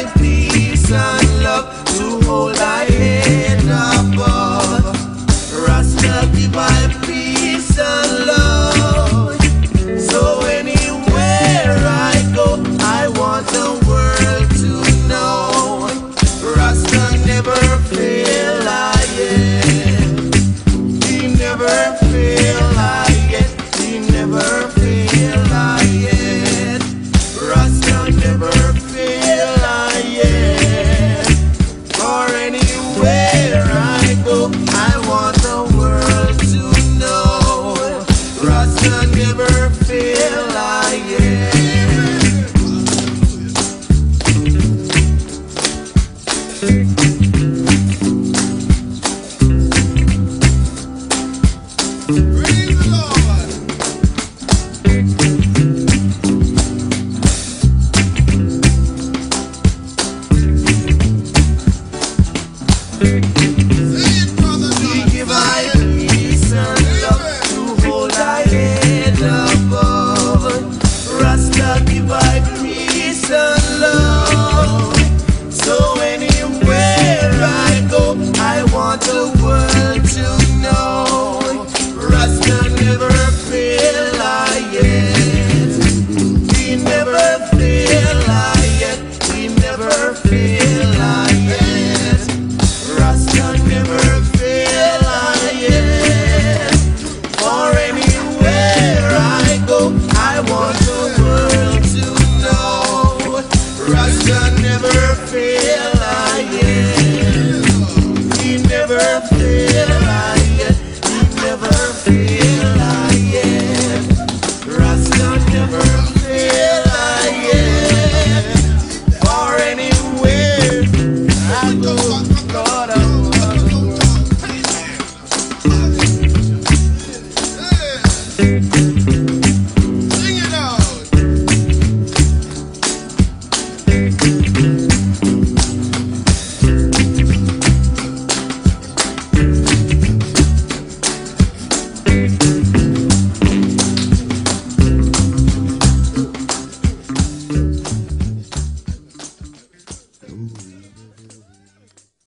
I peace and love to hold I head above. Rasta give I peace and love. So anywhere I go, I want the world to know Rasta never fail I yet. He never fail I yet. He never fail I yet. Rasta never fail I yet. For anywhere I go, I want the world to know Rasta never fail I yet. Praise the Lord. Say it, Brother He John. give I peace and love to hold I head above. Rasta give I peace and love. So anywhere I go, I want the world to know Rasta never fail I yet. He never fail I yet. He never fail I yet. Rasta never fail I yet. For anywhere I go, I want the world to know Rasta never fail I yet.